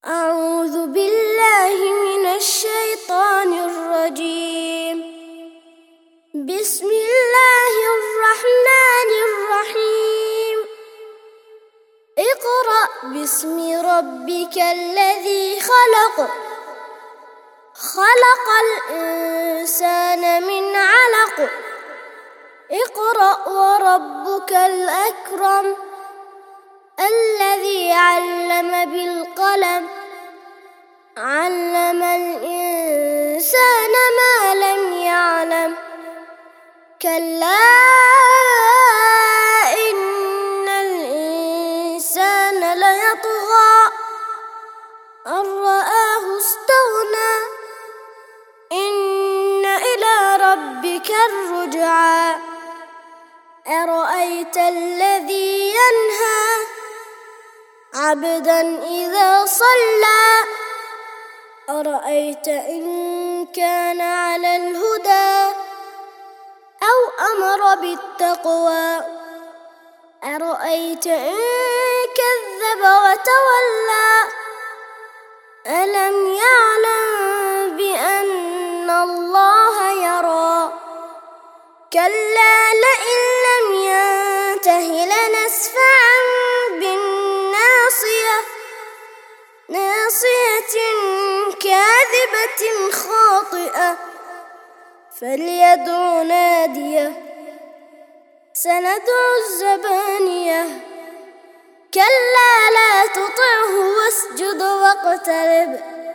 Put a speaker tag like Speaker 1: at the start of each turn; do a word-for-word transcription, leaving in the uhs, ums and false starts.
Speaker 1: أعوذ بالله من الشيطان الرجيم. بسم الله الرحمن الرحيم. اقرأ باسم ربك الذي خلق خلق الإنسان من علق. اقرأ وربك الأكرم الذي علم بالقلم علم الإنسان ما لم يعلم. كلا إن الإنسان ليطغى أن رآه استغنى إن إلى ربك الرجعى. أرأيت الذي ينهى عبدا إذا صلى أرأيت إن كان على الهدى أو أمر بالتقوى أرأيت إن كذب وتولى ألم يعلم بأن الله يرى. كلا لئن لم ينته لنسفعا بالناصية ناصية كاذبة خاطئة فليدع ناديه سندع الزبانية. كلا لا تطعه واسجد واقترب